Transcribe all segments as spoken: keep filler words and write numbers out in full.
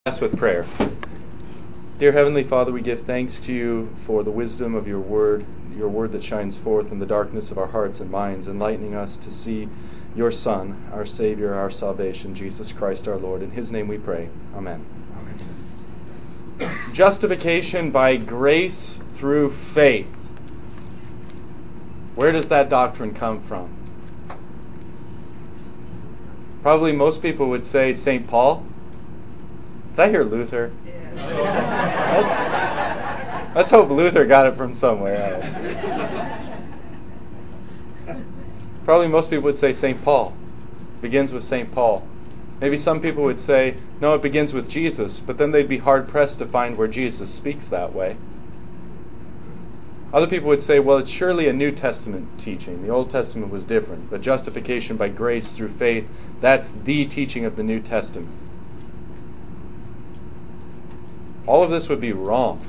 Us with prayer. Dear Heavenly Father, we give thanks to you for the wisdom of your word, your word that shines forth in the darkness of our hearts and minds, enlightening us to see your Son, our Savior, our salvation, Jesus Christ our Lord. In his name we pray. Amen. Amen. Justification by grace through faith. Where does that doctrine come from? Probably most people would say Saint Paul. Did I hear Luther? Yeah. Let's, let's hope Luther got it from somewhere else. Probably most people would say Saint Paul. Begins with Saint Paul. Maybe some people would say, no, it begins with Jesus, but then they'd be hard-pressed to find where Jesus speaks that way. Other people would say, well, it's surely a New Testament teaching. The Old Testament was different, but justification by grace through faith, that's the teaching of the New Testament. All of this would be wrong.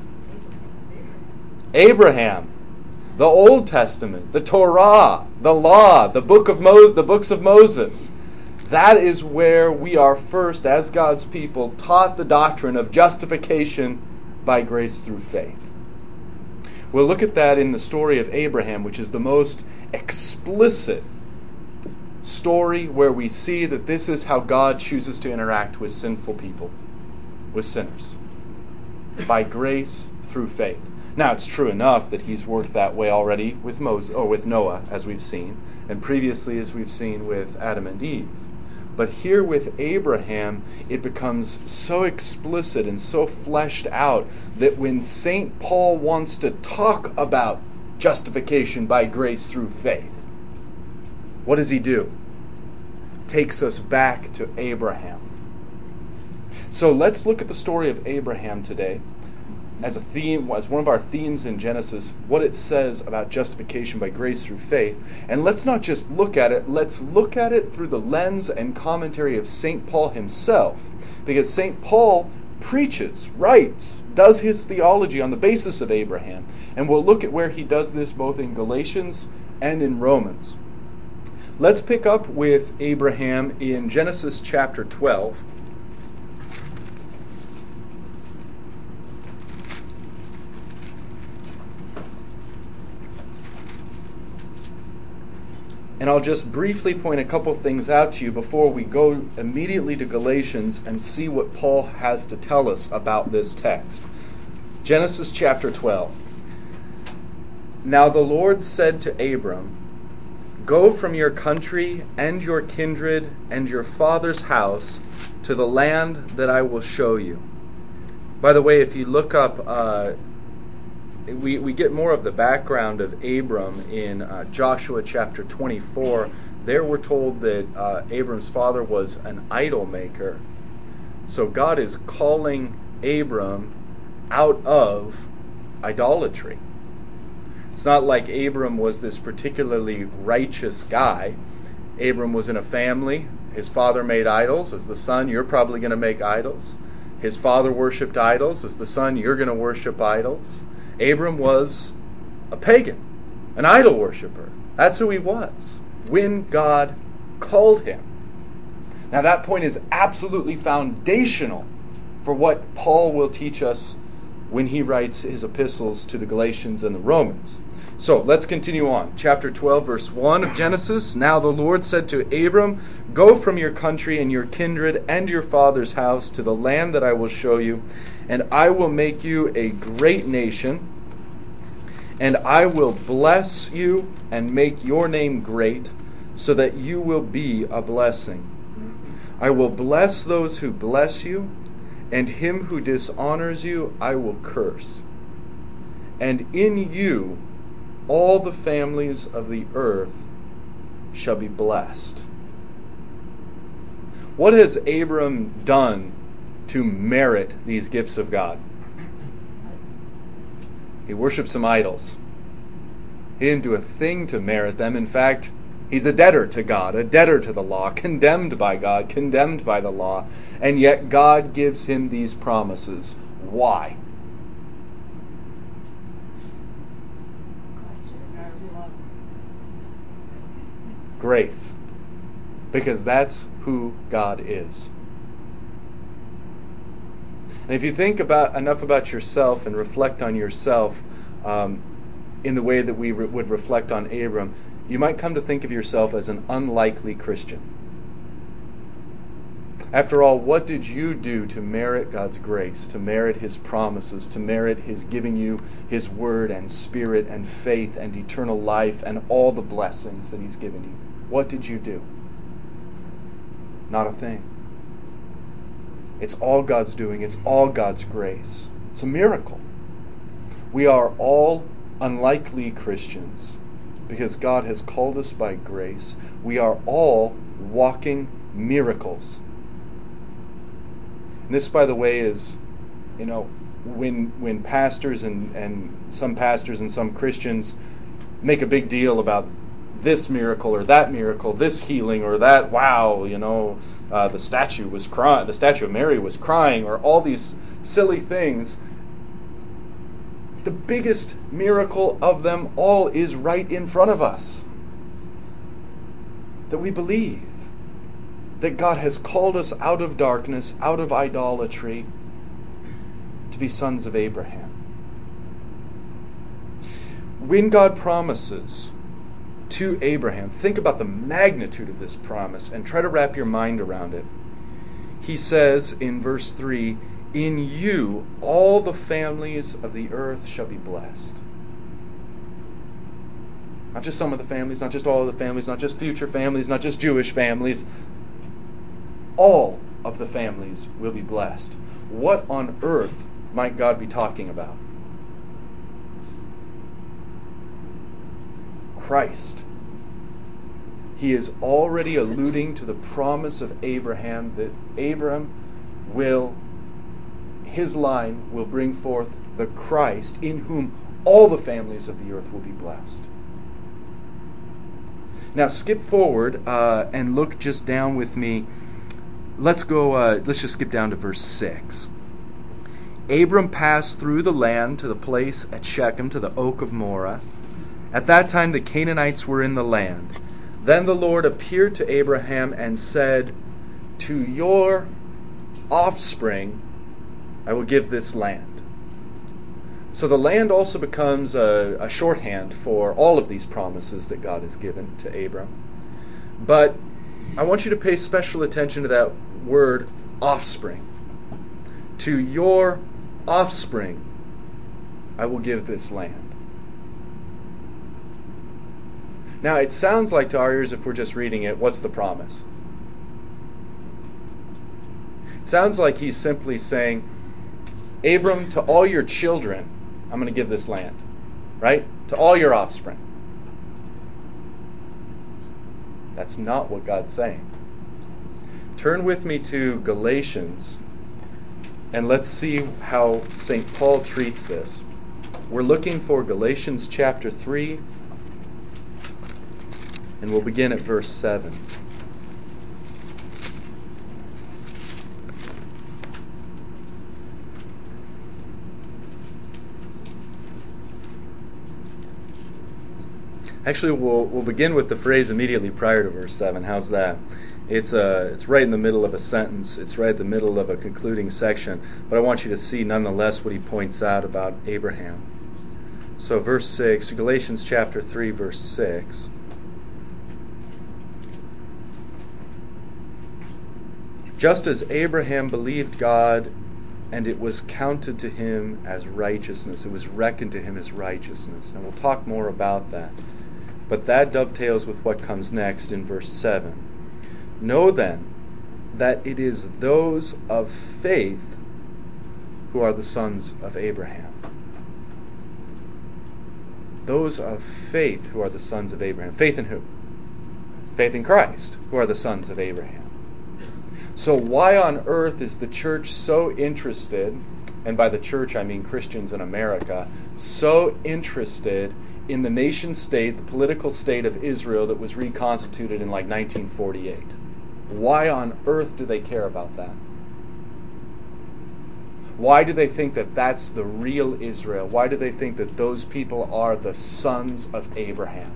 Abraham, the Old Testament, the Torah, the Law, the book of Mo- the books of Moses, that is where we are first, as God's people, taught the doctrine of justification by grace through faith. We'll look at that in the story of Abraham, which is the most explicit story where we see that this is how God chooses to interact with sinful people, with sinners. By grace through faith. Now, it's true enough that he's worked that way already with Moses, or with Noah, as we've seen, and previously as we've seen with Adam and Eve. But here with Abraham, it becomes so explicit and so fleshed out that when Saint Paul wants to talk about justification by grace through faith, what does he do? Takes us back to Abraham. So let's look at the story of Abraham today as a theme, as one of our themes in Genesis, what it says about justification by grace through faith. And let's not just look at it, let's look at it through the lens and commentary of Saint Paul himself. Because Saint Paul preaches, writes, does his theology on the basis of Abraham. And we'll look at where he does this both in Galatians and in Romans. Let's pick up with Abraham in Genesis chapter twelve. And I'll just briefly point a couple things out to you before we go immediately to Galatians and see what Paul has to tell us about this text. Genesis chapter twelve. Now the Lord said to Abram, "Go from your country and your kindred and your father's house to the land that I will show you." By the way, if you look up uh, We, we get more of the background of Abram in uh, Joshua chapter twenty-four. There we're told that uh, Abram's father was an idol maker. So God is calling Abram out of idolatry. It's not like Abram was this particularly righteous guy. Abram was in a family. His father made idols. As the son, you're probably going to make idols. His father worshipped idols. As the son, you're going to worship idols. Abram was a pagan, an idol worshiper. That's who he was when God called him. Now that point is absolutely foundational for what Paul will teach us when he writes his epistles to the Galatians and the Romans. So let's continue on. Chapter twelve, verse one of Genesis. Now the Lord said to Abram, "Go from your country and your kindred and your father's house to the land that I will show you, and I will make you a great nation, and I will bless you and make your name great, so that you will be a blessing. I will bless those who bless you, and him who dishonors you I will curse. And in you all the families of the earth shall be blessed." What has Abram done to merit these gifts of God? He worshipped some idols. He didn't do a thing to merit them. In fact, he's a debtor to God, a debtor to the law, condemned by God, condemned by the law. And yet God gives him these promises. Why? Grace. Because that's who God is. And if you think about enough about yourself and reflect on yourself um, in the way that we re- would reflect on Abram, you might come to think of yourself as an unlikely Christian. After all, what did you do to merit God's grace, to merit His promises, to merit His giving you His word and spirit and faith and eternal life and all the blessings that He's given you? What did you do? Not a thing. It's all God's doing. It's all God's grace. It's a miracle. We are all unlikely Christians because God has called us by grace. We are all walking miracles. And this, by the way, is, you know, when when pastors and, and some pastors and some Christians make a big deal about this miracle or that miracle, this healing or that, wow, you know, uh, the statue was crying, the statue of Mary was crying, or all these silly things. The biggest miracle of them all is right in front of us. That we believe that God has called us out of darkness, out of idolatry, to be sons of Abraham. When God promises to Abraham, think about the magnitude of this promise and try to wrap your mind around it. He says in verse three, "In you all the families of the earth shall be blessed." Not just some of the families, not just all of the families, not just future families, not just Jewish families. All of the families will be blessed. What on earth might God be talking about? Christ. He is already alluding to the promise of Abraham that Abraham will, his line will bring forth the Christ in whom all the families of the earth will be blessed. Now skip forward uh, and look just down with me. Let's go, uh, let's just skip down to verse six. Abram passed through the land to the place at Shechem, to the oak of Moreh. At that time the Canaanites were in the land. Then the Lord appeared to Abraham and said, "To your offspring I will give this land." So the land also becomes a, a shorthand for all of these promises that God has given to Abram. But I want you to pay special attention to that word offspring. To your offspring I will give this land. Now, it sounds like to our ears, if we're just reading it, what's the promise? It sounds like he's simply saying, Abram, to all your children, I'm going to give this land. Right? To all your offspring. That's not what God's saying. Turn with me to Galatians, and let's see how Saint Paul treats this. We're looking for Galatians chapter three, and we'll begin at verse seven. Actually, we'll we'll begin with the phrase immediately prior to verse seven. How's that? It's uh, it's right in the middle of a sentence. It's right at the middle of a concluding section. But I want you to see nonetheless what he points out about Abraham. So verse six, Galatians chapter three, verse six. Just as Abraham believed God, and it was counted to him as righteousness. It was reckoned to him as righteousness. And we'll talk more about that. But that dovetails with what comes next in verse seven. Know then that it is those of faith who are the sons of Abraham. Those of faith who are the sons of Abraham. Faith in who? Faith in Christ, who are the sons of Abraham. So why on earth is the church so interested, and by the church I mean Christians in America, so interested in the nation state, the political state of Israel that was reconstituted in like nineteen forty-eight? Why on earth do they care about that? Why do they think that that's the real Israel? Why do they think that those people are the sons of Abraham?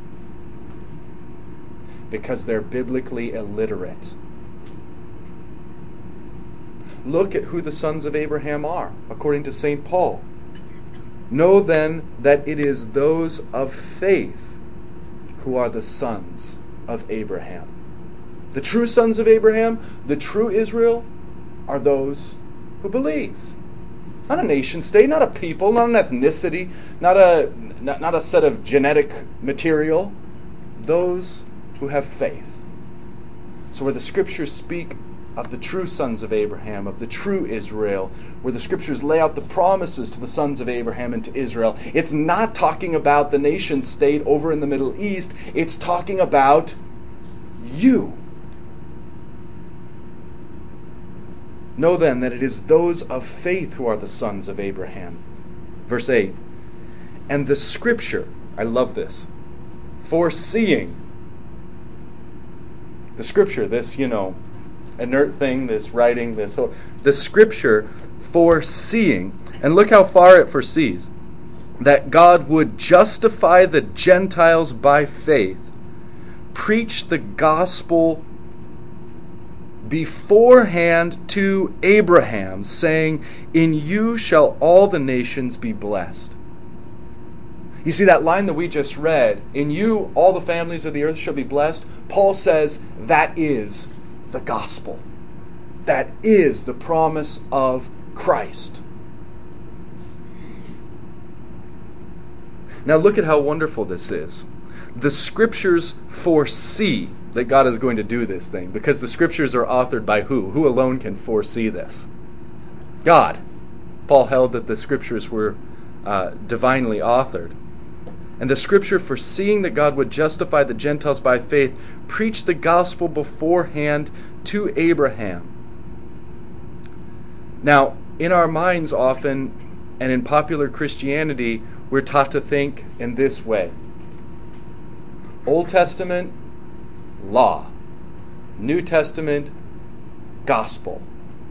Because they're biblically illiterate. Look at who the sons of Abraham are, according to Saint Paul. Know then that it is those of faith who are the sons of Abraham. The true sons of Abraham, the true Israel, are those who believe. Not a nation state, not a people, not an ethnicity, not a, not, not a set of genetic material. Those who have faith. So where the Scriptures speak of the true sons of Abraham, of the true Israel, where the Scriptures lay out the promises to the sons of Abraham and to Israel, it's not talking about the nation state over in the Middle East. It's talking about you. Know then that it is those of faith who are the sons of Abraham. Verse eight. And the Scripture, I love this, foreseeing. The Scripture, this, you know, inert thing, this writing, this whole, the Scripture foreseeing, and look how far it foresees, that God would justify the Gentiles by faith, preach the gospel beforehand to Abraham, saying, in you shall all the nations be blessed. You see that line that we just read, in you all the families of the earth shall be blessed? Paul says that is the gospel. That is the promise of Christ. Now look at how wonderful this is. The Scriptures foresee that God is going to do this thing, because the Scriptures are authored by who? Who alone can foresee this? God. Paul held that the Scriptures were uh, divinely authored. And the Scripture foreseeing that God would justify the Gentiles by faith, preached the gospel beforehand to Abraham. Now, in our minds often, and in popular Christianity, we're taught to think in this way. Old Testament, law. New Testament, gospel.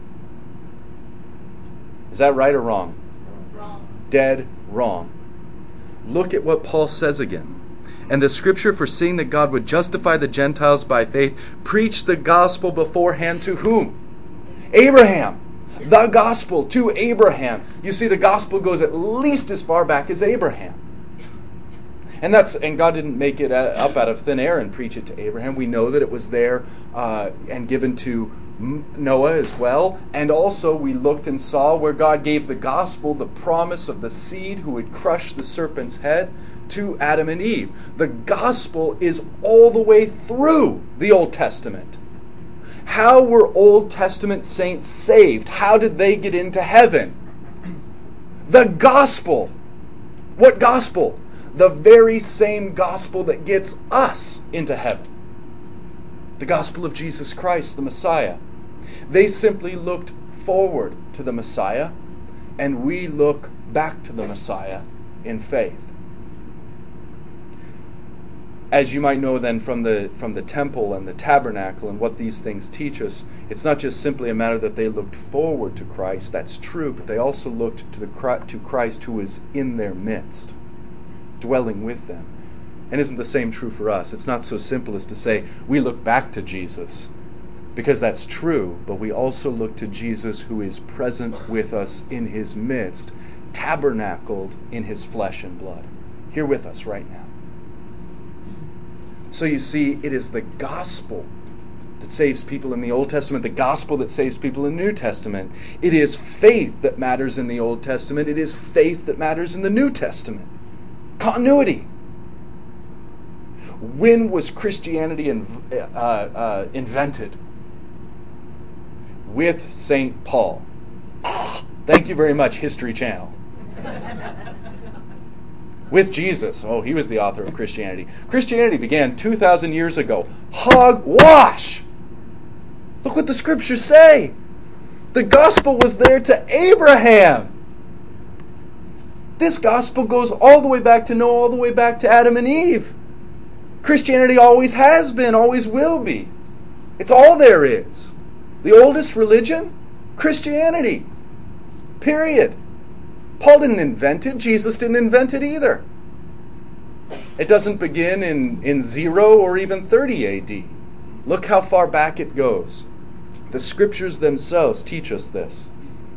Is that right or wrong? Wrong. Dead wrong. Look at what Paul says again. And the Scripture, foreseeing that God would justify the Gentiles by faith, preached the gospel beforehand to whom? Abraham. The gospel to Abraham. You see, the gospel goes at least as far back as Abraham. And that's and God didn't make it up out of thin air and preach it to Abraham. We know that it was there uh, and given to Noah as well. And also we looked and saw where God gave the gospel, the promise of the seed who would crush the serpent's head, to Adam and Eve. The gospel is all the way through the Old Testament. How were Old Testament saints saved? How did they get into heaven? The gospel. What gospel? The very same gospel that gets us into heaven. The gospel of Jesus Christ, the Messiah. They simply looked forward to the Messiah, and we look back to the Messiah in faith. As you might know then from the from the temple and the tabernacle and what these things teach us, it's not just simply a matter that they looked forward to Christ. That's true, but they also looked to the to Christ who was in their midst, dwelling with them. And isn't the same true for us? It's not so simple as to say we look back to Jesus, because that's true, but we also look to Jesus who is present with us in his midst, tabernacled in his flesh and blood, here with us right now. So you see, it is the gospel that saves people in the Old Testament, the gospel that saves people in the New Testament. It is faith that matters in the Old Testament. It is faith that matters in the New Testament. Continuity. When was Christianity inv- uh, uh, invented? With Saint Paul. Thank you very much, History Channel. With Jesus. Oh, he was the author of Christianity. Christianity began two thousand years ago. Hogwash! Look what the Scriptures say. The gospel was there to Abraham. This gospel goes all the way back to Noah, all the way back to Adam and Eve. Christianity always has been, always will be. It's all there is. The oldest religion? Christianity. Period. Paul didn't invent it. Jesus didn't invent it either. It doesn't begin in, in zero or even thirty A D. Look how far back it goes. The Scriptures themselves teach us this.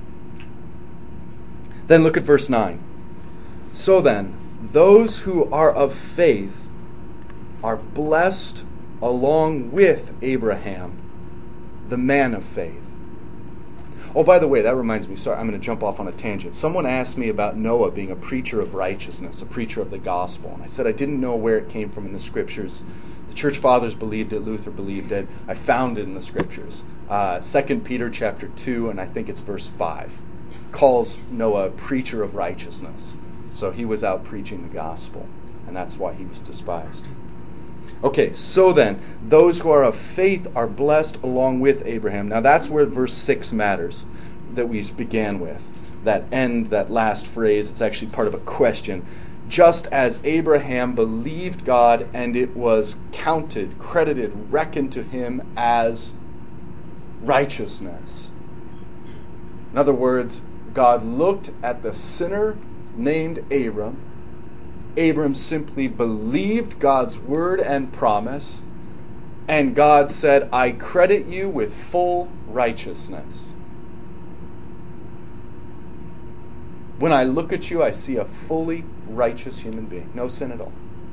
Then look at verse nine. So then, those who are of faith are blessed along with Abraham, the man of faith. Oh, by the way, that reminds me, sorry, I'm going to jump off on a tangent. Someone asked me about Noah being a preacher of righteousness, a preacher of the gospel. And I said I didn't know where it came from in the Scriptures. The church fathers believed it, Luther believed it. I found it in the Scriptures. Uh, Second Peter chapter two, and I think it's verse five, calls Noah a preacher of righteousness. So he was out preaching the gospel, and that's why he was despised. Okay, so then, those who are of faith are blessed along with Abraham. Now that's where verse six matters, that we began with. That end, that last phrase, it's actually part of a question. Just as Abraham believed God, and it was counted, credited, reckoned to him as righteousness. In other words, God looked at the sinner named Abram. Abram simply believed God's word and promise, and God said, I credit you with full righteousness. When I look at you, I see a fully righteous human being. No sin at all.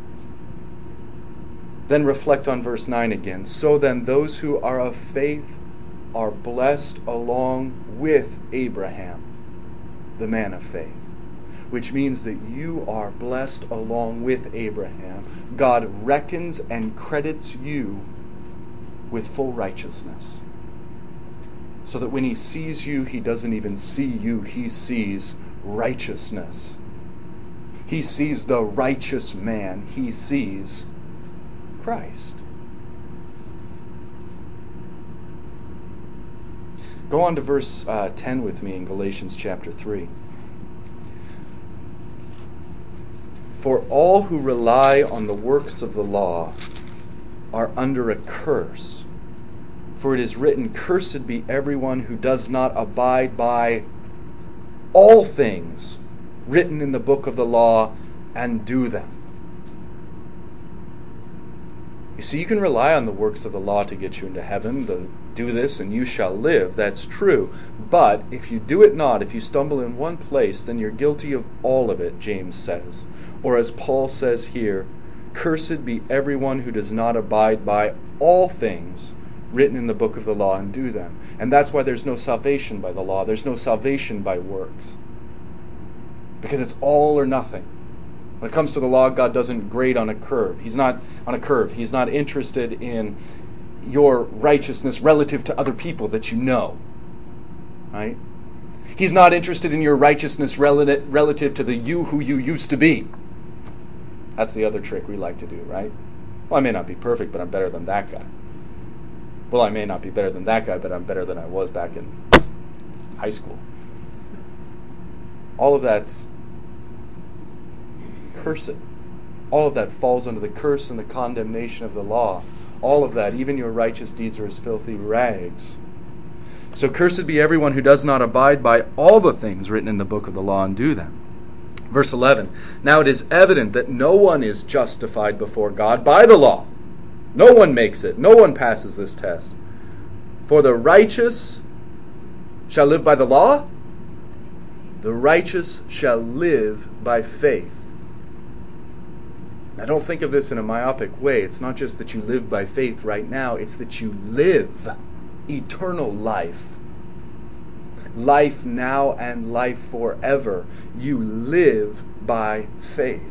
Then reflect on verse nine again. So then, those who are of faith are blessed along with Abraham, the man of faith. Which means that you are blessed along with Abraham. God reckons and credits you with full righteousness. So that when he sees you, he doesn't even see you, he sees righteousness. He sees the righteous man. He sees Christ. Go on to verse uh, ten with me in Galatians chapter three. For all who rely on the works of the law are under a curse. For it is written, cursed be everyone who does not abide by all things written in the book of the law and do them. You see, you can rely on the works of the law to get you into heaven. The do this and you shall live. That's true. But if you do it not, if you stumble in one place, then you're guilty of all of it, James says. Or as Paul says here, cursed be everyone who does not abide by all things written in the book of the law and do them. And that's why there's no salvation by the law. There's no salvation by works. Because it's all or nothing. When it comes to the law, God doesn't grade on a curve. He's not on a curve. He's not interested in your righteousness relative to other people that you know. Right? He's not interested in your righteousness relative to the you who you used to be. That's the other trick we like to do, right? Well, I may not be perfect, but I'm better than that guy. Well, I may not be better than that guy, but I'm better than I was back in high school. All of that's cursed. All of that falls under the curse and the condemnation of the law. All of that, even your righteous deeds, are as filthy rags. So cursed be everyone who does not abide by all the things written in the book of the law and do them. Verse eleven, now it is evident that no one is justified before God by the law. No one makes it. No one passes this test. For the righteous shall live by the law. The righteous shall live by faith. Now don't think of this in a myopic way. It's not just that you live by faith right now. It's that you live eternal life. Life now and life forever. You live by faith.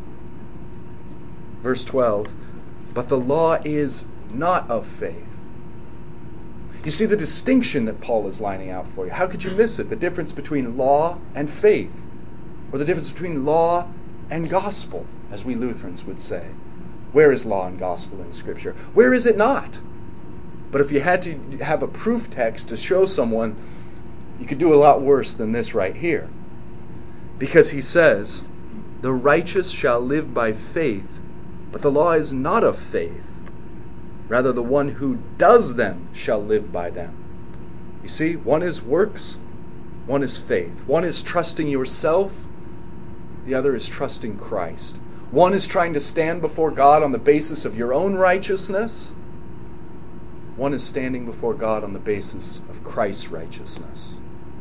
Verse twelve, but the law is not of faith. You see the distinction that Paul is lining out for you. How could you miss it? The difference between law and faith. Or the difference between law and gospel, as we Lutherans would say. Where is law and gospel in Scripture? Where is it not? But if you had to have a proof text to show someone, you could do a lot worse than this right here. Because he says, the righteous shall live by faith, but the law is not of faith. Rather, the one who does them shall live by them. You see, one is works, one is faith. One is trusting yourself, the other is trusting Christ. One is trying to stand before God on the basis of your own righteousness. One is standing before God on the basis of Christ's righteousness.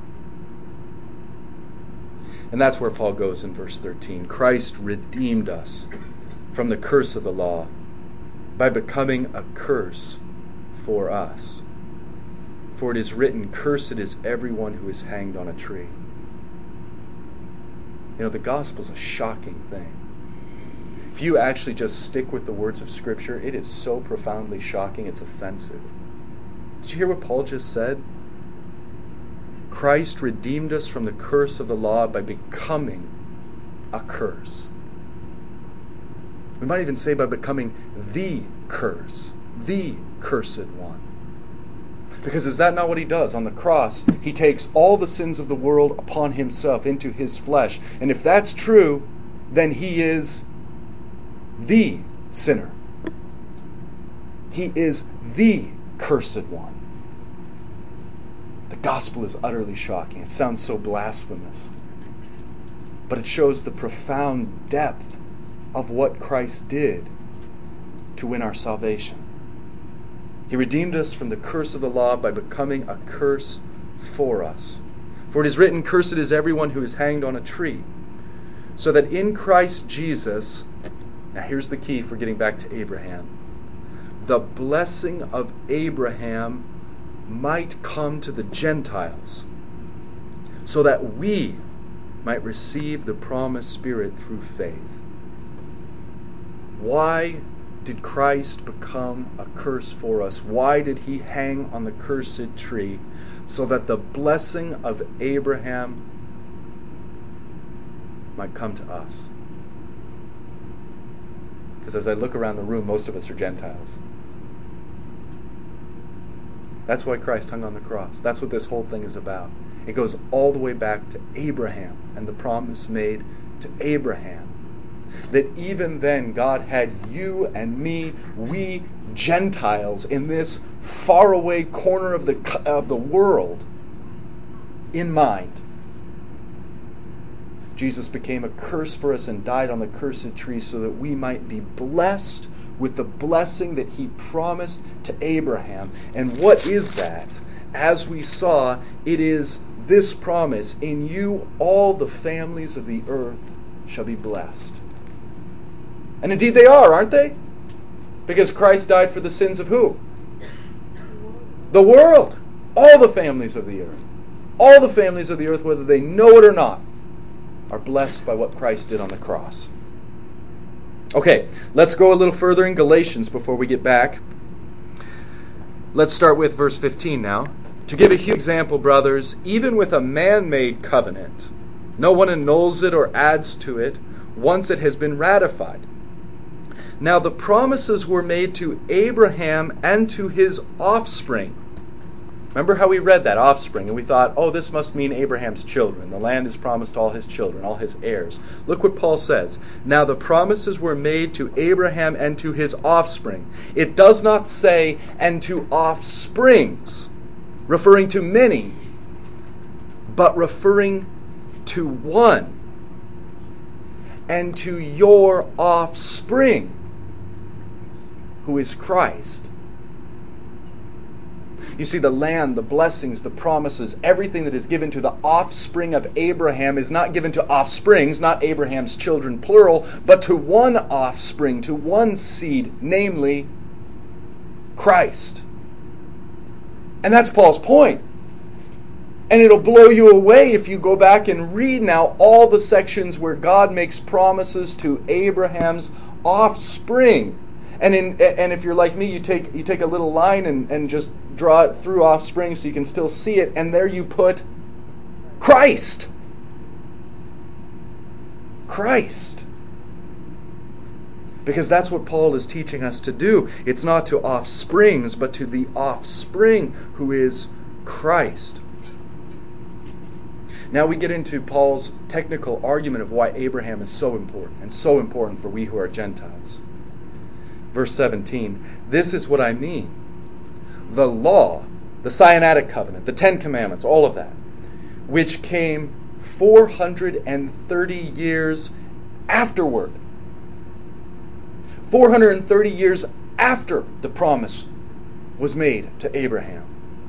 And that's where Paul goes in verse thirteen. Christ redeemed us from the curse of the law by becoming a curse for us. For it is written, cursed is everyone who is hanged on a tree. You know, the gospel is a shocking thing. If you actually just stick with the words of Scripture, it is so profoundly shocking, it's offensive. Did you hear what Paul just said? Christ redeemed us from the curse of the law by becoming a curse. We might even say by becoming the curse, the cursed one. Because is that not what he does? On the cross, he takes all the sins of the world upon himself into his flesh. And if that's true, then he is the sinner. He is the cursed one. The gospel is utterly shocking. It sounds so blasphemous. But it shows the profound depth of what Christ did to win our salvation. He redeemed us from the curse of the law by becoming a curse for us. For it is written, cursed is everyone who is hanged on a tree, so that in Christ Jesus, now here's the key for getting back to Abraham, the blessing of Abraham might come to the Gentiles, so that we might receive the promised Spirit through faith. Why did Christ become a curse for us? Why did he hang on the cursed tree? So that the blessing of Abraham might come to us. Because as I look around the room, most of us are Gentiles. That's why Christ hung on the cross. That's what this whole thing is about. It goes all the way back to Abraham and the promise made to Abraham. That even then God had you and me, we Gentiles in this faraway corner of the, of the world in mind. Jesus became a curse for us and died on the cursed tree so that we might be blessed with the blessing that he promised to Abraham. And what is that? As we saw, it is this promise, in you all the families of the earth shall be blessed. And indeed they are, aren't they? Because Christ died for the sins of who? The world. All the families of the earth. All the families of the earth, whether they know it or not, are blessed by what Christ did on the cross. Okay, let's go a little further in Galatians before we get back. Let's start with verse fifteen now. To give a huge example, brothers, even with a man-made covenant, no one annuls it or adds to it once it has been ratified. Now the promises were made to Abraham and to his offspring. Remember how we read that, offspring, and we thought, oh, this must mean Abraham's children. The land is promised to all his children, all his heirs. Look what Paul says. Now the promises were made to Abraham and to his offspring. It does not say, and to offsprings, referring to many, but referring to one, and to your offspring, who is Christ. You see, the land, the blessings, the promises, everything that is given to the offspring of Abraham is not given to offsprings, not Abraham's children plural, but to one offspring, to one seed, namely Christ. And that's Paul's point. And it'll blow you away if you go back and read now all the sections where God makes promises to Abraham's offspring. And in and if you're like me, you take you take a little line and, and just draw it through offspring so you can still see it, and there you put Christ. Christ. Because that's what Paul is teaching us to do. It's not to offsprings, but to the offspring who is Christ. Now we get into Paul's technical argument of why Abraham is so important, and so important for we who are Gentiles. Verse seventeen, this is what I mean. The law, the Sinaitic covenant, the Ten Commandments, all of that, which came four hundred thirty years afterward. four hundred thirty years after the promise was made to Abraham.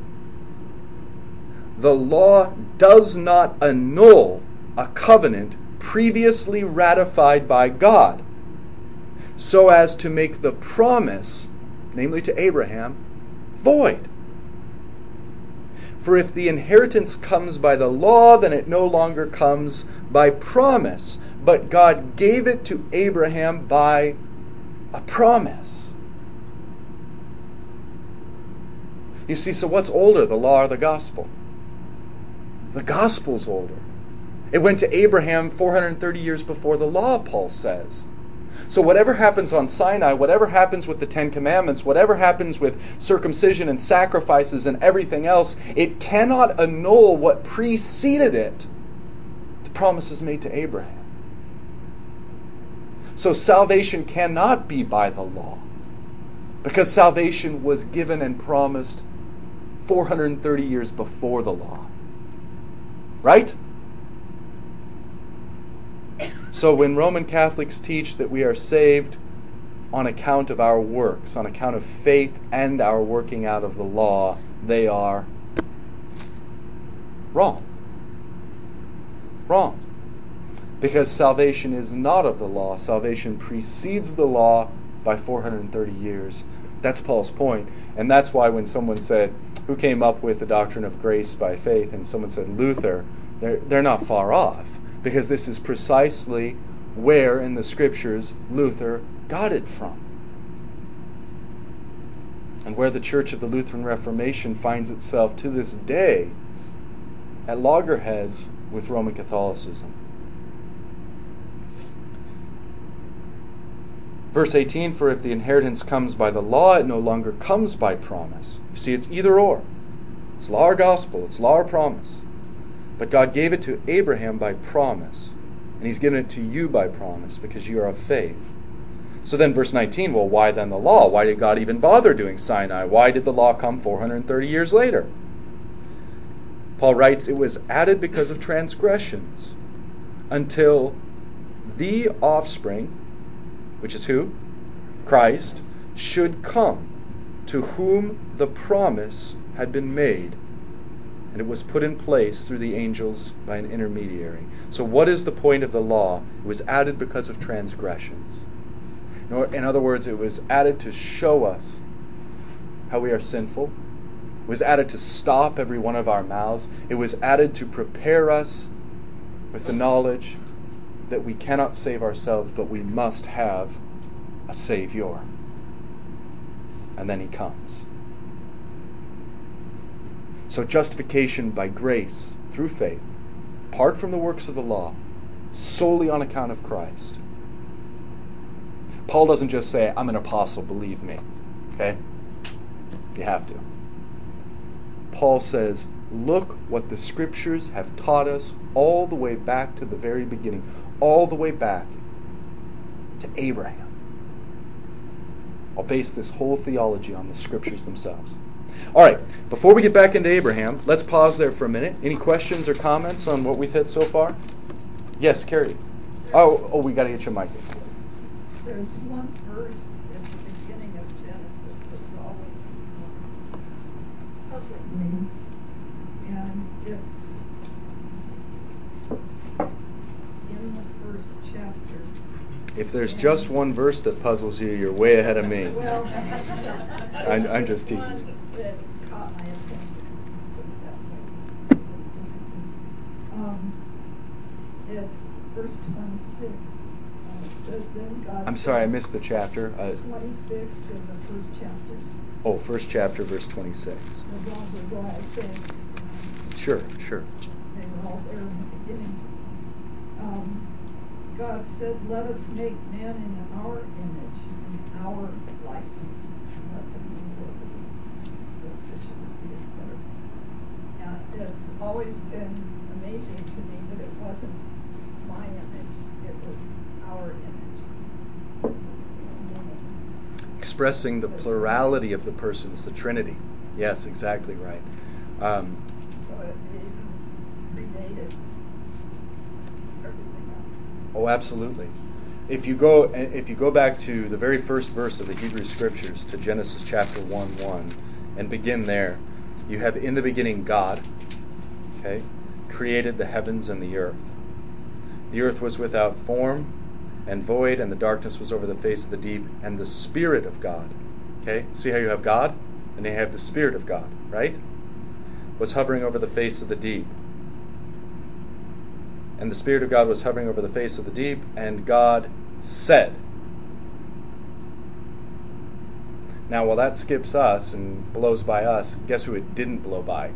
The law does not annul a covenant previously ratified by God, so as to make the promise, namely to Abraham, void. For if the inheritance comes by the law, then it no longer comes by promise, but God gave it to Abraham by a promise. You see, so what's older, the law or the gospel? The gospel's older. It went to Abraham four hundred thirty years before the law, Paul says. So whatever happens on Sinai, whatever happens with the Ten Commandments, whatever happens with circumcision and sacrifices and everything else, it cannot annul what preceded it. The promises made to Abraham. So salvation cannot be by the law, because salvation was given and promised four hundred thirty years before the law. Right? So when Roman Catholics teach that we are saved on account of our works, on account of faith and our working out of the law, they are wrong. Wrong. Because salvation is not of the law. Salvation precedes the law by four hundred thirty years. That's Paul's point. And that's why when someone said, who came up with the doctrine of grace by faith, and someone said Luther, they're, they're not far off. Because this is precisely where in the Scriptures Luther got it from. And where the Church of the Lutheran Reformation finds itself to this day at loggerheads with Roman Catholicism. Verse eighteen, for if the inheritance comes by the law, it no longer comes by promise. You see, it's either or. It's law or gospel. It's law or promise. But God gave it to Abraham by promise. And He's given it to you by promise because you are of faith. So then verse nineteen, well, why then the law? Why did God even bother doing Sinai? Why did the law come four hundred thirty years later? Paul writes, it was added because of transgressions, until the offspring, which is who? Christ, should come, to whom the promise had been made. And it was put in place through the angels by an intermediary. So what is the point of the law? It was added because of transgressions. In other words, it was added to show us how we are sinful. It was added to stop every one of our mouths. It was added to prepare us with the knowledge that we cannot save ourselves, but we must have a Savior. And then He comes. So justification by grace, through faith, apart from the works of the law, solely on account of Christ. Paul doesn't just say, I'm an apostle, believe me. Okay? You have to. Paul says, look what the Scriptures have taught us all the way back to the very beginning, all the way back to Abraham. I'll base this whole theology on the Scriptures themselves. All right, before we get back into Abraham, let's pause there for a minute. Any questions or comments on what we've hit so far? Yes, Carrie. Oh, oh, we got to get your mic. There's one verse at the beginning of Genesis that's always puzzling me, and it's in the first chapter. If there's and just one verse that puzzles you, you're way ahead of me. Well, I'm, I'm just teaching. That caught my attention. Put it that way. Um, it's verse twenty-six. Uh, it says, "Then God." I'm sorry, I missed the chapter. Uh, twenty-six in the first chapter. Oh, first chapter, verse twenty-six. As long as we go, I say. Um, sure, sure. They were all there in the beginning. Um, God said, "Let us make man in our image, in our likeness, and let them rule over the fish of the sea, et cetera" And it's always been amazing to me that it wasn't my image, it was our image. Expressing the plurality of the persons, the Trinity. Yes, exactly right. Um, so it even predated everything else. Oh, absolutely. If you go, if you go back to the very first verse of the Hebrew Scriptures, to Genesis chapter one one, and begin there. You have in the beginning God, okay, created the heavens and the earth. The earth was without form and void, and the darkness was over the face of the deep, and the Spirit of God, okay, see how you have God, and you have the Spirit of God, right, was hovering over the face of the deep. And the Spirit of God was hovering over the face of the deep, and God said. Now, while that skips us and blows by us, guess who it didn't blow by?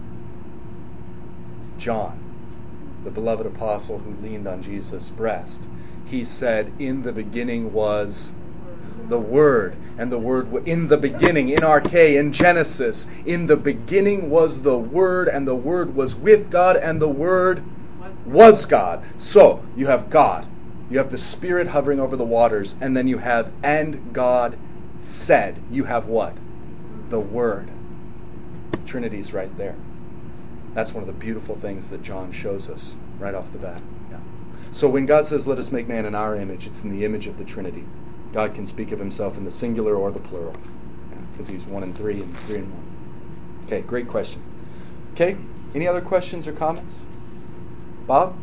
John, the beloved apostle who leaned on Jesus' breast. He said, in the beginning was the Word, and the Word w- in the beginning, in Arche, in Genesis, in the beginning was the Word, and the Word was with God, and the Word was God. So, you have God, you have the Spirit hovering over the waters, and then you have, and God said. You have what? The Word. Trinity's right there. That's one of the beautiful things that John shows us right off the bat. Yeah. So when God says, let us make man in our image, it's in the image of the Trinity. God can speak of himself in the singular or the plural, because yeah, he's one and three and three and one. Okay, great question. Okay, any other questions or comments? Bob?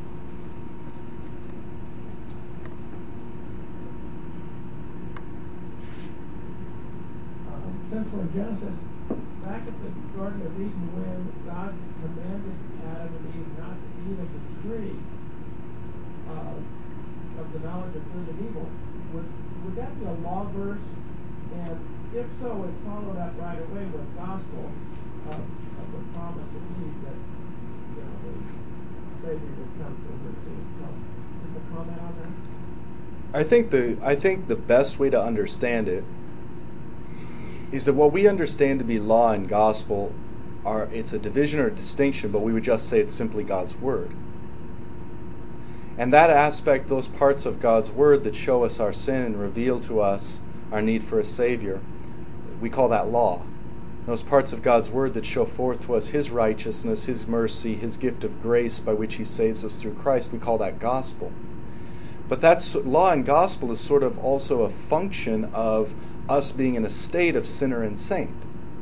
Central in Genesis, back at the Garden of Eden, when God commanded Adam and Eve not to eat of the tree uh, of the knowledge of good and evil, would, would that be a law verse? And if so, it's followed up right away with gospel of, of the promise of Eve that, you know, the Savior would come through her seed. So, just a comment on that? I think the I think the best way to understand it is that what we understand to be law and gospel are, it's a division or a distinction, but we would just say it's simply God's Word. And that aspect, those parts of God's Word that show us our sin and reveal to us our need for a Savior, we call that law. Those parts of God's Word that show forth to us His righteousness, His mercy, His gift of grace by which He saves us through Christ, we call that gospel. But that's law and gospel is sort of also a function of us being in a state of sinner and saint.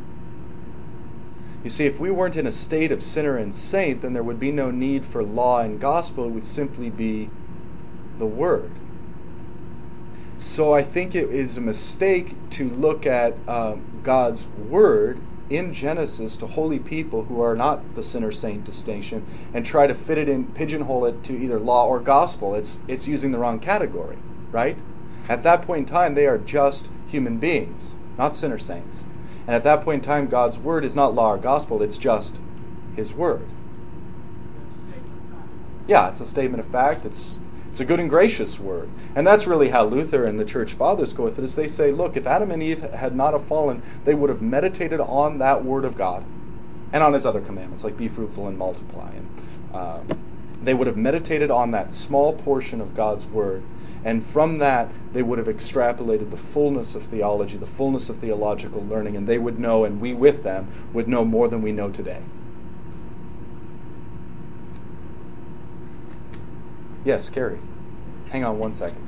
You see, if we weren't in a state of sinner and saint, then there would be no need for law and gospel. It would simply be the Word. So I think it is a mistake to look at um, God's Word in Genesis to holy people who are not the sinner-saint distinction and try to fit it in, pigeonhole it to either law or gospel. It's it's using the wrong category, right? At that point in time, they are just human beings, not sinner-saints. And at that point in time, God's Word is not law or gospel, it's just His Word. Yeah, it's a statement of fact. It's it's a good and gracious Word. And that's really how Luther and the Church Fathers go with it, is they say, look, if Adam and Eve had not have fallen, they would have meditated on that Word of God and on His other commandments, like be fruitful and multiply. And um, they would have meditated on that small portion of God's Word, and from that they would have extrapolated the fullness of theology, the fullness of theological learning, and they would know, and we with them would know more than we know today. Yes, Carrie. Hang on one second.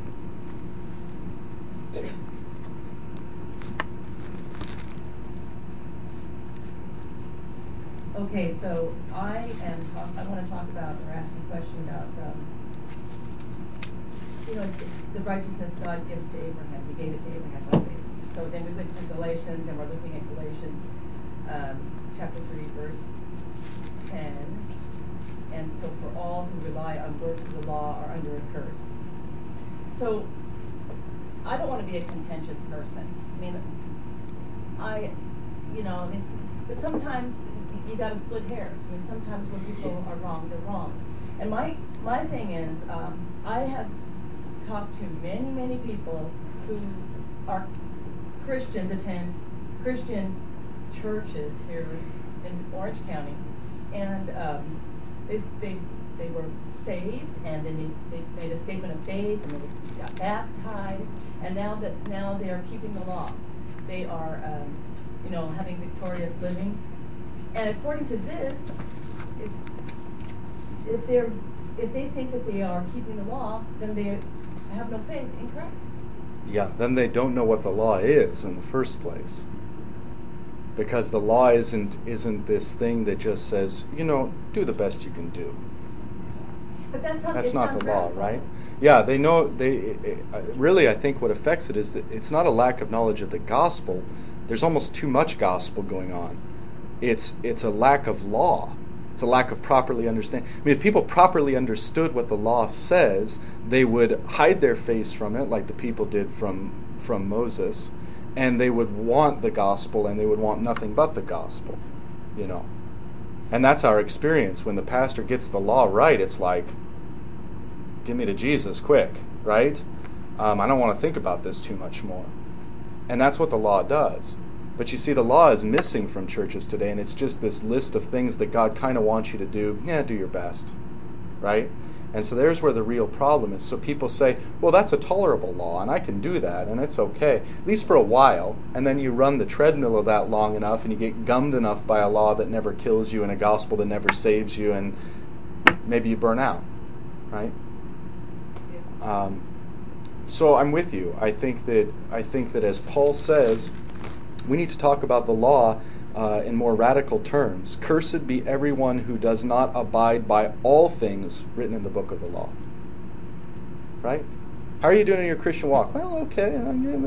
Okay, so I am. Talk, I want to talk about or ask you a question about, um, you know, the righteousness God gives to Abraham. He gave it to Abraham by faith. So then we went to Galatians, and we're looking at Galatians um, chapter three, verse ten. And so for all who rely on works of the law are under a curse. So I don't want to be a contentious person. I mean, I, you know, it's, but sometimes you got to split hairs. I mean, sometimes when people are wrong, they're wrong. And my my thing is, um, I have talked to many, many people who are Christians, attend Christian churches here in Orange County, and um, They, they they were saved, and then they, they made a statement of faith, and they got baptized, and now that now they are keeping the law. They are, um, you know, having victorious living, and according to this, it's if they're if they think that they are keeping the law, then they have no faith in Christ. Yeah, then they don't know what the law is in the first place. Because the law isn't isn't this thing that just says, you know, do the best you can do. But that's not, That's it not sounds the law, radical. right? Yeah, they know. They it, it, really, I think what affects it is that it's not a lack of knowledge of the gospel. There's almost too much gospel going on. It's it's a lack of law. It's a lack of properly understanding. I mean, if people properly understood what the law says, they would hide their face from it, like the people did from from Moses, and they would want the gospel, and they would want nothing but the gospel, you know. And that's our experience. When the pastor gets the law right, it's like, give me to Jesus quick, right? Um, I don't want to think about this too much more. And that's what the law does. But you see, the law is missing from churches today, and it's just this list of things that God kind of wants you to do. Yeah, do your best, right? And so there's where the real problem is. So people say, well, that's a tolerable law, and I can do that, and it's okay, at least for a while. And then you run the treadmill of that long enough, and you get gummed enough by a law that never kills you and a gospel that never saves you, and maybe you burn out, right? Um, so I'm with you. I think that I think that as Paul says, we need to talk about the law uh, in more radical terms. Cursed be everyone who does not abide by all things written in the book of the law. Right? How are you doing in your Christian walk? Well, okay.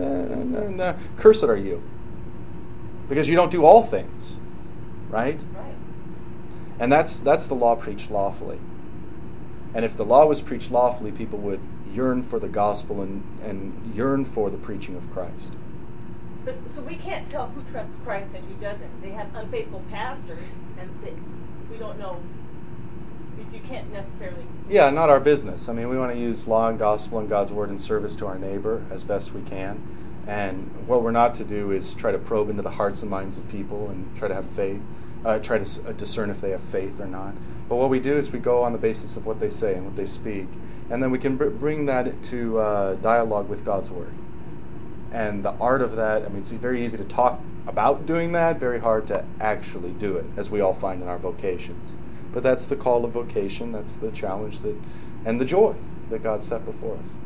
Cursed are you, because you don't do all things. Right? Right. And that's that's the law preached lawfully. And if the law was preached lawfully, people would yearn for the gospel and, and yearn for the preaching of Christ. But so we can't tell who trusts Christ and who doesn't. They have unfaithful pastors, and they, we don't know. You can't necessarily. Yeah, not our business. I mean, we want to use law and gospel and God's word in service to our neighbor as best we can. And what we're not to do is try to probe into the hearts and minds of people and try to have faith, uh, try to s- uh, discern if they have faith or not. But what we do is we go on the basis of what they say and what they speak, and then we can br- bring that to uh, dialogue with God's word. And the art of that, I mean, it's very easy to talk about doing that, very hard to actually do it, as we all find in our vocations. But that's the call of vocation, that's the challenge that, and the joy that God set before us.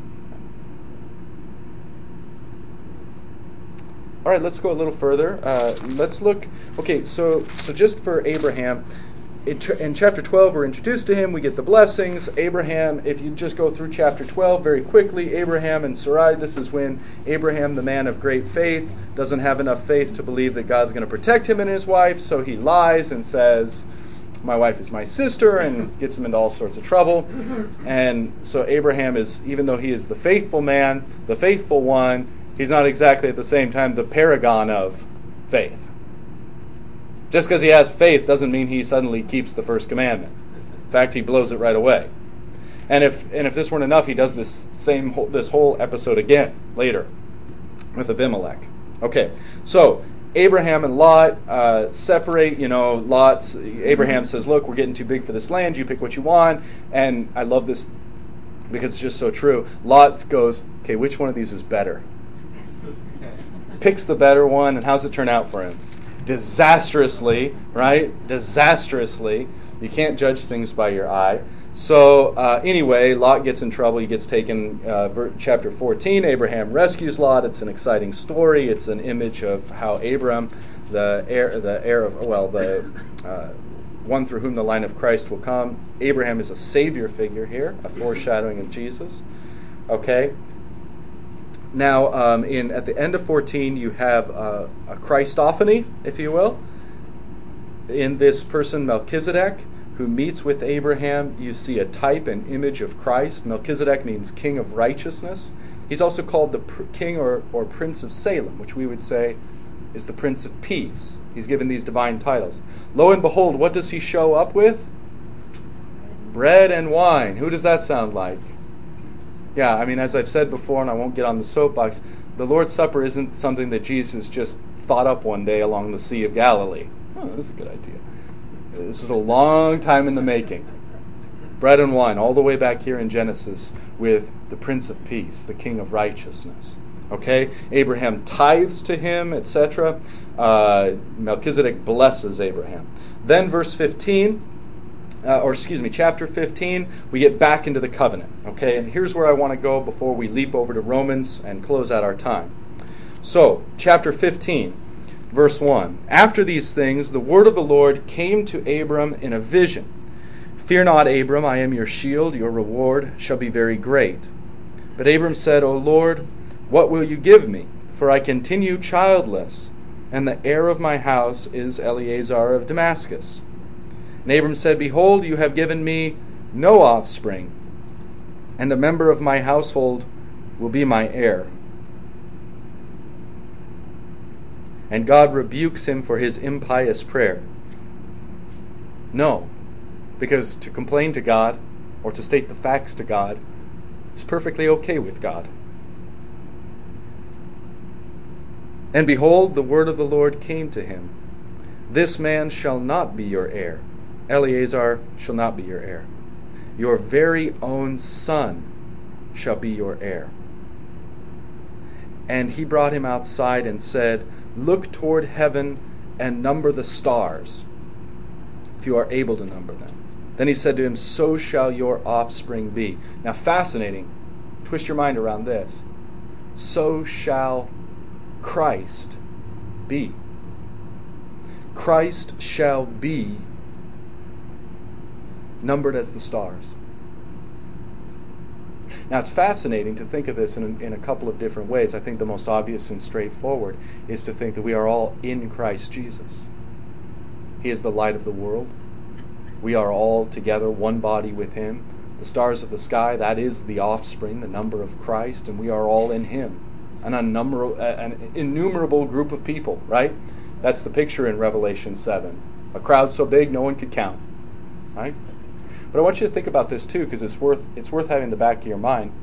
All right, let's go a little further. Uh, let's look, okay, so so just for Abraham, in, in chapter twelve, we're introduced to him. We get the blessings. Abraham, if you just go through chapter twelve very quickly, Abraham and Sarai, this is when Abraham, the man of great faith, doesn't have enough faith to believe that God's going to protect him and his wife, so he lies and says, my wife is my sister, and gets him into all sorts of trouble. And so Abraham is, even though he is the faithful man, the faithful one, he's not exactly at the same time the paragon of faith. Just because he has faith doesn't mean he suddenly keeps the first commandment. In fact, he blows it right away. And if and if this weren't enough, he does this same whole, this whole episode again later with Abimelech. Okay, so Abraham and Lot uh, separate. You know, Lot's Abraham says, "Look, we're getting too big for this land. You pick what you want." And I love this because it's just so true. Lot goes, "Okay, which one of these is better?" Picks the better one, and how's it turn out for him? Disastrously, right? Disastrously. You can't judge things by your eye. So uh, anyway, Lot gets in trouble. He gets taken, uh, ver- chapter fourteen, Abraham rescues Lot. It's an exciting story. It's an image of how Abram, the heir, the heir of, well, the uh, one through whom the line of Christ will come. Abraham is a savior figure here, a foreshadowing of Jesus. Okay? Now, um, in at the end of fourteen, you have uh, a Christophany, if you will, in this person Melchizedek, who meets with Abraham. You see a type and image of Christ. Melchizedek means king of righteousness. He's also called the pr- king or, or prince of Salem, which we would say is the prince of peace. He's given these divine titles. Lo and behold, what does he show up with? Bread and wine. Who does that sound like? Yeah, I mean, as I've said before, and I won't get on the soapbox, the Lord's Supper isn't something that Jesus just thought up one day along the Sea of Galilee. Oh, that's a good idea. This is a long time in the making. Bread and wine, all the way back here in Genesis, with the Prince of Peace, the King of Righteousness. Okay? Abraham tithes to him, et cetera. Uh, Melchizedek blesses Abraham. Then verse fifteen, Uh, or excuse me, chapter fifteen, we get back into the covenant. Okay, and here's where I want to go before we leap over to Romans and close out our time. So, chapter fifteen. Verse one, after these things, the word of the Lord came to Abram in a vision. Fear not, Abram, I am your shield, your reward shall be very great. But Abram said, O Lord, what will you give me? For I continue childless, and the heir of my house is Eleazar of Damascus. And Abram said, Behold, you have given me no offspring, and a member of my household will be my heir. And God rebukes him for his impious prayer. No, because to complain to God or to state the facts to God is perfectly okay with God. And behold, the word of the Lord came to him. This man shall not be your heir. Eleazar shall not be your heir. Your very own son shall be your heir. And he brought him outside and said, Look toward heaven and number the stars, if you are able to number them. Then he said to him, So shall your offspring be. Now, fascinating. Twist your mind around this. So shall Christ be. Christ shall be numbered as the stars. Now, it's fascinating to think of this in a, in a couple of different ways. I think the most obvious and straightforward is to think that we are all in Christ Jesus. He is the light of the world. We are all together, one body with Him. The stars of the sky, that is the offspring, the number of Christ, and we are all in Him. An, unnumber- an innumerable group of people, right? That's the picture in Revelation seven. A crowd so big no one could count, right? But I want you to think about this too, because it's worth it's worth having in the back of your mind.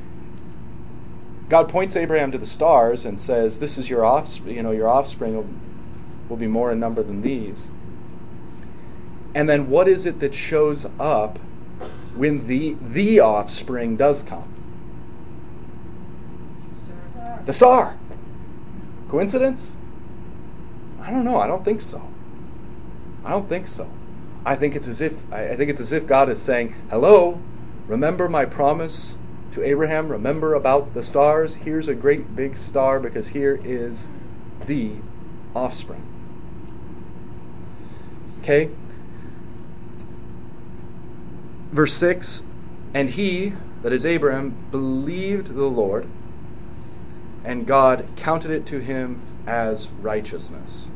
God points Abraham to the stars and says, "This is your offspring. You know, your offspring will, will be more in number than these." And then, what is it that shows up when the the offspring does come? Star. The star. Coincidence? I don't know. I don't think so. I don't think so. I think it's as if I think it's as if God is saying, "Hello, remember my promise to Abraham? Remember about the stars? Here's a great big star because here is the offspring." Okay? Verse six, and he, that is Abraham, believed the Lord, and God counted it to him as righteousness.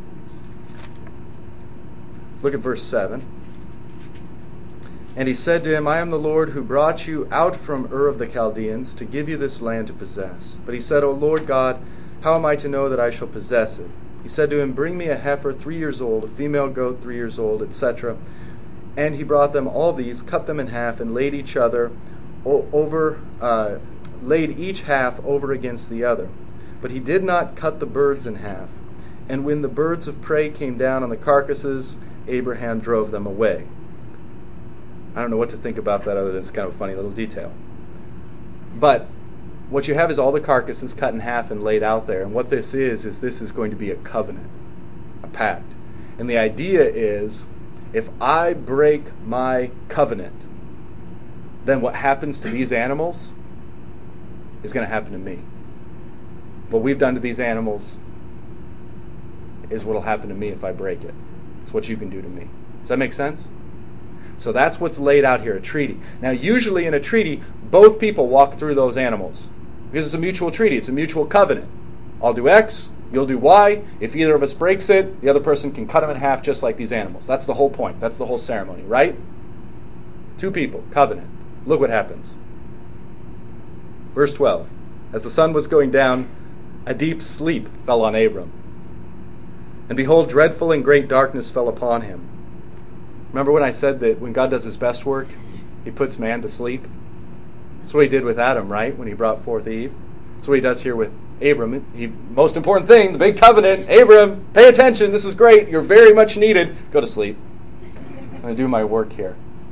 Look at verse seven. And he said to him, I am the Lord who brought you out from Ur of the Chaldeans to give you this land to possess. But he said, O Lord God, how am I to know that I shall possess it? He said to him, Bring me a heifer three years old, a female goat three years old, et cetera. And he brought them all these, cut them in half, and laid each other o- over, uh, laid each half over against the other. But he did not cut the birds in half. And when the birds of prey came down on the carcasses, Abraham drove them away. I don't know what to think about that other than it's kind of a funny little detail. But what you have is all the carcasses cut in half and laid out there. And what this is, is this is going to be a covenant, a pact. And the idea is, if I break my covenant, then what happens to these animals is going to happen to me. What we've done to these animals is what will happen to me if I break it. It's what you can do to me. Does that make sense? So that's what's laid out here, a treaty. Now, usually in a treaty, both people walk through those animals. Because it's a mutual treaty. It's a mutual covenant. I'll do X, you'll do Y. If either of us breaks it, the other person can cut them in half just like these animals. That's the whole point. That's the whole ceremony, right? Two people, covenant. Look what happens. Verse twelve. As the sun was going down, a deep sleep fell on Abram. And behold, dreadful and great darkness fell upon him. Remember when I said that when God does His best work, He puts man to sleep? That's what He did with Adam, right? When He brought forth Eve. That's what He does here with Abram. He, most important thing, the big covenant. Abram, pay attention. This is great. You're very much needed. Go to sleep. I'm going to do my work here.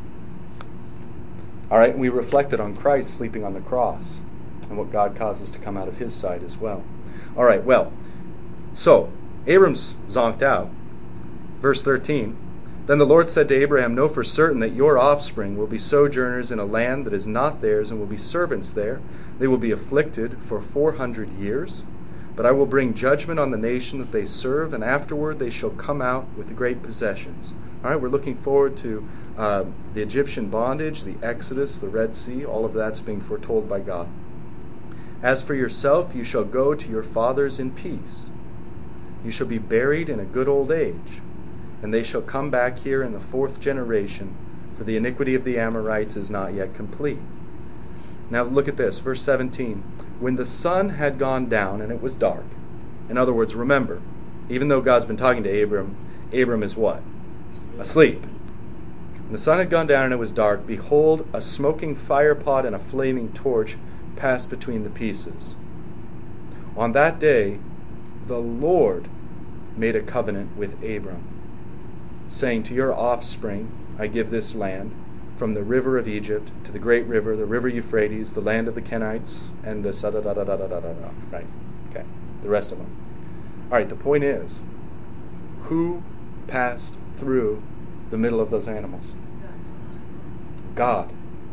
All right, and we reflected on Christ sleeping on the cross and what God causes to come out of His side as well. All right, well, so Abram's zonked out. Verse thirteen. Then the Lord said to Abraham, Know for certain that your offspring will be sojourners in a land that is not theirs, and will be servants there. They will be afflicted for four hundred years. But I will bring judgment on the nation that they serve, and afterward they shall come out with the great possessions. All right, we're looking forward to uh, the Egyptian bondage, the Exodus, the Red Sea. All of that's being foretold by God. As for yourself, you shall go to your fathers in peace. You shall be buried in a good old age, and they shall come back here in the fourth generation, for the iniquity of the Amorites is not yet complete. Now look at this, verse seventeen. When the sun had gone down and it was dark. In other words, remember, even though God's been talking to Abram, Abram is what? Asleep. When the sun had gone down and it was dark, behold, a smoking firepot and a flaming torch passed between the pieces. On that day, the Lord made a covenant with Abram, saying, to your offspring I give this land, from the river of Egypt to the great river, the river Euphrates, the land of the Kenites, and the da da da da da da da da. Right? Okay. The rest of them. All right. The point is, who passed through the middle of those animals? God.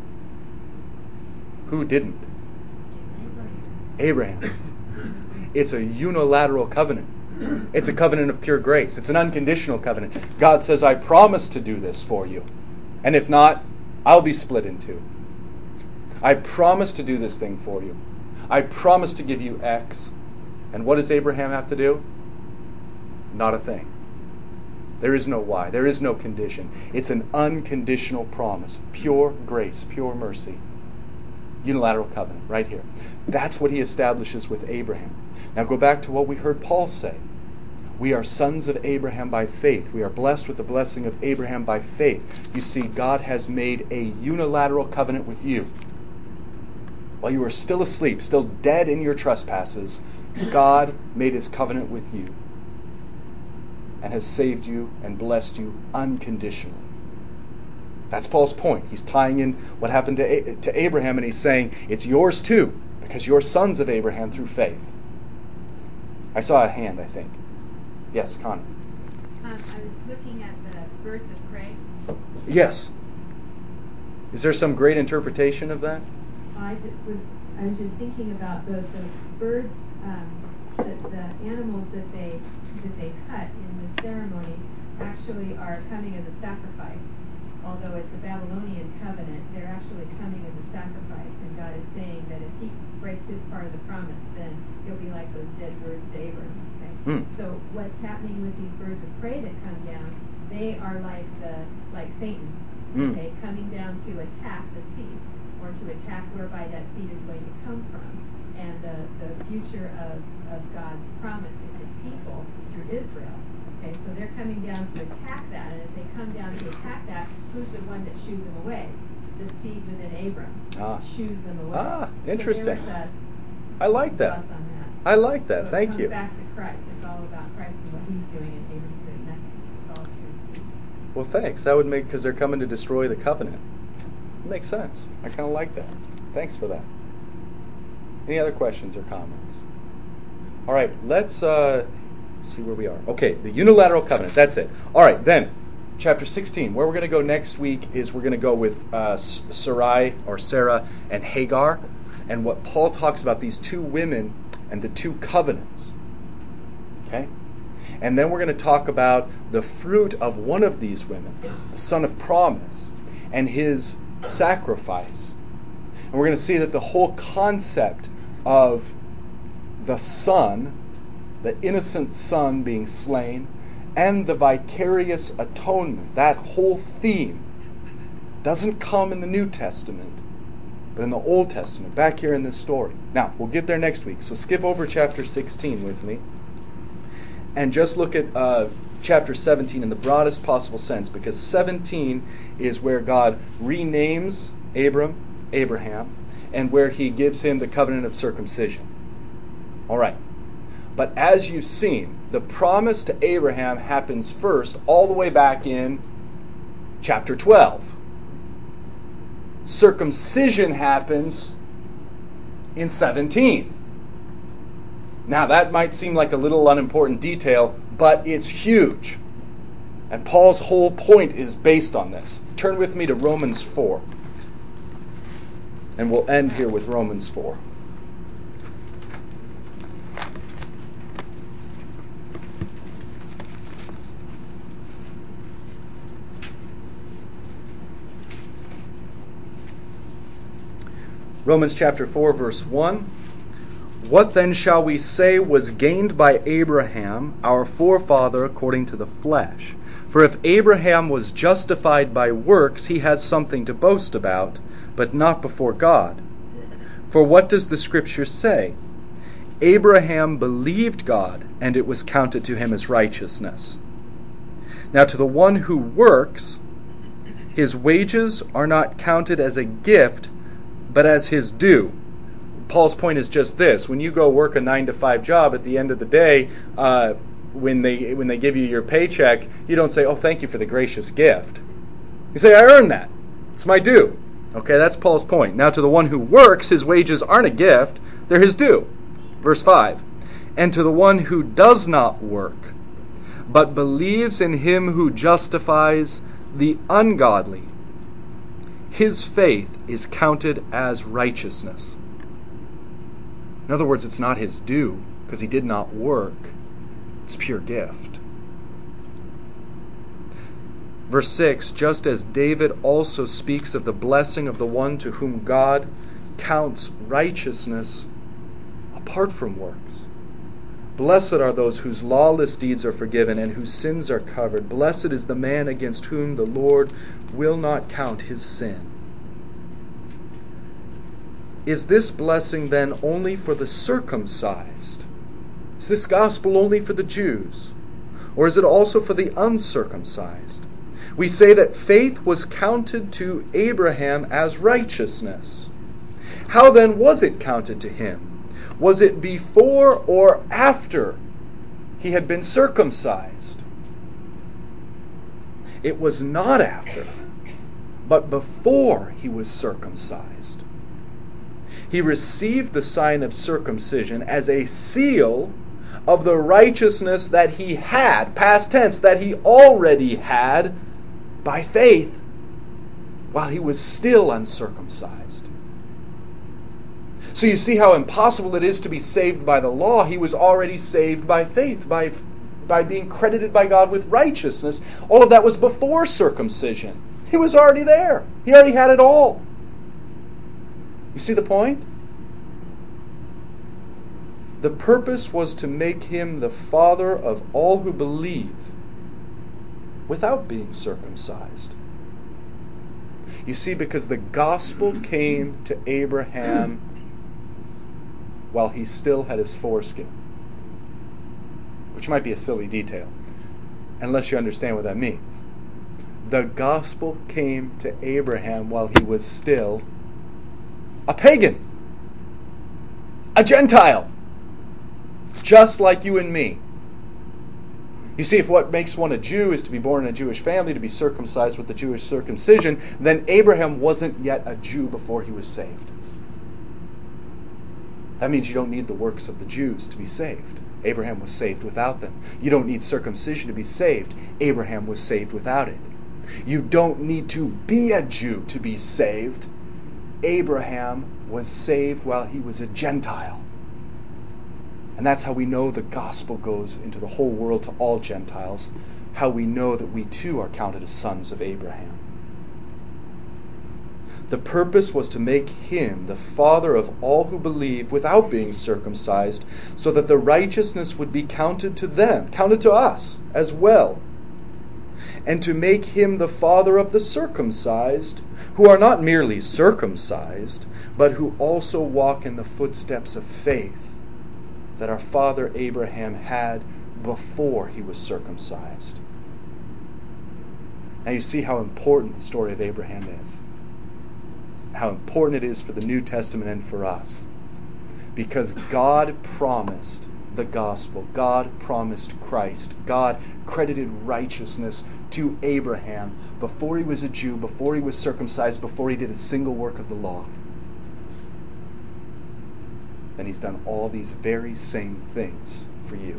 Who didn't? Abraham. It's a unilateral covenant. It's a covenant of pure grace. It's an unconditional covenant. God says, I promise to do this for you. And if not, I'll be split in two. I promise to do this thing for you. I promise to give you X. And what does Abraham have to do? Not a thing. There is no why. There is no condition. It's an unconditional promise. Pure grace, pure mercy. Unilateral covenant, right here. That's what he establishes with Abraham. Now go back to what we heard Paul say. We are sons of Abraham by faith. We are blessed with the blessing of Abraham by faith. You see, God has made a unilateral covenant with you. While you were still asleep, still dead in your trespasses, God made his covenant with you and has saved you and blessed you unconditionally. That's Paul's point. He's tying in what happened to, to Abraham, and he's saying, it's yours too, because you're sons of Abraham through faith. I saw a hand, I think. Yes, Connie. Um, I was looking at the birds of prey. Yes. Is there some great interpretation of that? I just was I was just thinking about the, the birds, um, the, the animals that they that they cut in the ceremony actually are coming as a sacrifice. Although it's a Babylonian covenant, they're actually coming as a sacrifice, and God is saying that if he breaks his part of the promise, then he'll be like those dead birds to Abraham. Okay? Mm. So what's happening with these birds of prey that come down? They are like the like Satan, mm. okay, coming down to attack the seed, or to attack whereby that seed is going to come from, and the, the future of, of God's promise in his people through Israel. Okay, so they're coming down to attack that, and as they come down to attack that, who's the one that shoos them away? The seed within Abram ah. shoos them away. Ah, interesting. So a, I like that. Thoughts on that. I like that. So Thank it comes you. Back to Christ. It's all about Christ and what he's doing, and Abram's doing nothing. It's all through the seed. Well, thanks. That would make, because they're coming to destroy the covenant. It makes sense. I kind of like that. Thanks for that. Any other questions or comments? All right, let's uh, see where we are. Okay, the unilateral covenant. That's it. All right, then, chapter sixteen. Where we're going to go next week is we're going to go with uh, Sarai or Sarah and Hagar, and what Paul talks about, these two women and the two covenants. Okay? And then we're going to talk about the fruit of one of these women, the son of promise, and his sacrifice. And we're going to see that the whole concept of the son, the innocent son being slain, and the vicarious atonement, that whole theme doesn't come in the New Testament, but in the Old Testament, back here in this story. Now, we'll get there next week, so skip over chapter sixteen with me, and just look at uh, chapter seventeen in the broadest possible sense, because seventeen is where God renames Abram, Abraham, and where he gives him the covenant of circumcision. All right. But as you've seen, the promise to Abraham happens first all the way back in chapter twelve. Circumcision happens in seventeen. Now that might seem like a little unimportant detail, but it's huge. And Paul's whole point is based on this. Turn with me to Romans four. And we'll end here with Romans four. Romans chapter four, verse one. What then shall we say was gained by Abraham, our forefather, according to the flesh? For if Abraham was justified by works, he has something to boast about, but not before God. For what does the Scripture say? Abraham believed God, and it was counted to him as righteousness. Now to the one who works, his wages are not counted as a gift, but as his due. Paul's point is just this: when you go work a nine to five job, at the end of the day, uh, when they when they give you your paycheck, you don't say, "Oh, thank you for the gracious gift." You say, "I earned that. It's my due." Okay, that's Paul's point. Now, to the one who works, his wages aren't a gift; they're his due. Verse five. And to the one who does not work, but believes in him who justifies the ungodly, his faith is counted as righteousness. In other words, it's not his due because he did not work. It's pure gift. Verse six, just as David also speaks of the blessing of the one to whom God counts righteousness apart from works. Blessed are those whose lawless deeds are forgiven and whose sins are covered. Blessed is the man against whom the Lord will not count his sin. Is this blessing then only for the circumcised? Is this gospel only for the Jews? Or is it also for the uncircumcised? We say that faith was counted to Abraham as righteousness. How then was it counted to him? Was it before or after he had been circumcised? It was not after, but before he was circumcised. He received the sign of circumcision as a seal of the righteousness that he had, past tense, that he already had by faith while he was still uncircumcised. So you see how impossible it is to be saved by the law. He was already saved by faith, by, by being credited by God with righteousness. All of that was before circumcision. He was already there. He already had it all. You see the point? The purpose was to make him the father of all who believe without being circumcised. You see, because the gospel came to Abraham while he still had his foreskin, which might be a silly detail, unless you understand what that means. The gospel came to Abraham while he was still a pagan, a Gentile, just like you and me. You see, if what makes one a Jew is to be born in a Jewish family, to be circumcised with the Jewish circumcision, then Abraham wasn't yet a Jew before he was saved. That means you don't need the works of the Jews to be saved. Abraham was saved without them. You don't need circumcision to be saved. Abraham was saved without it. You don't need to be a Jew to be saved. Abraham was saved while he was a Gentile. And that's how we know the gospel goes into the whole world to all Gentiles, how we know that we too are counted as sons of Abraham. The purpose was to make him the father of all who believe without being circumcised, so that the righteousness would be counted to them, counted to us as well, and to make him the father of the circumcised, who are not merely circumcised, but who also walk in the footsteps of faith that our father Abraham had before he was circumcised. Now you see how important the story of Abraham is. How important it is for the New Testament and for us. Because God promised the gospel. God promised Christ. God credited righteousness to Abraham before he was a Jew, before he was circumcised, before he did a single work of the law. Then he's done all these very same things for you.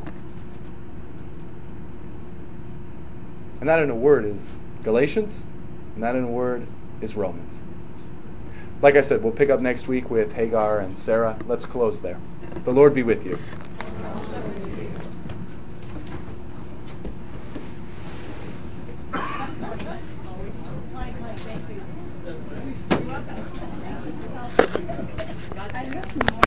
And that in a word is Galatians, and that in a word is Romans. Like I said, we'll pick up next week with Hagar and Sarah. Let's close there. The Lord be with you. Thank you. God I said- listen more.